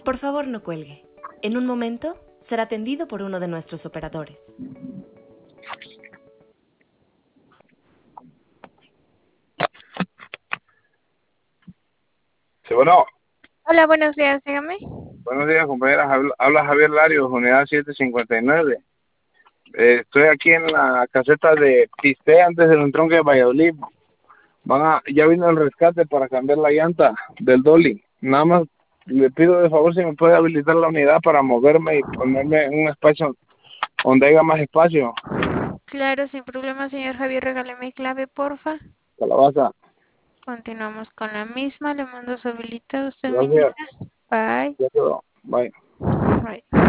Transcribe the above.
Por favor, no cuelgue. En un momento será atendido por uno de nuestros operadores. Sí, bueno, Hola, buenos días, dígame. buenos días, compañeras. Habla Javier Larios, unidad 759. Estoy aquí en la caseta de Piste antes del entronque de Valladolid. Ya vino el rescate para cambiar la llanta del dolly. Nada más le pido de favor si me puede habilitar la unidad para moverme y ponerme en un espacio donde haya más espacio. Claro, sin problema, señor Javier, regáleme clave, porfa. Calabaza. Continuamos con la misma, le mando su habilitado, usted me indica. Gracias. Bye. Ya quedó. Bye. Bye.